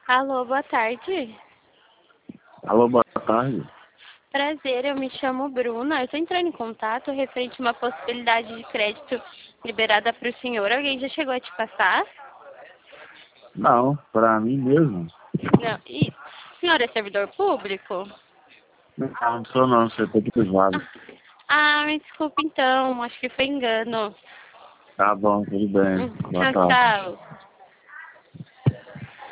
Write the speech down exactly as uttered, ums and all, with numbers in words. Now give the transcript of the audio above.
Alô, boa tarde. Alô, boa tarde. Prazer, eu me chamo Bruna. Eu estou entrando em contato referente a uma possibilidade de crédito liberada para o senhor. Alguém já chegou a te passar? Não, pra mim mesmo. Não. E o senhor é servidor público? Não, não sou não, você tá privado. Ah, me desculpe então, acho que foi engano. Tá bom, tudo bem. Hum, Boa Tchau, tarde. tchau.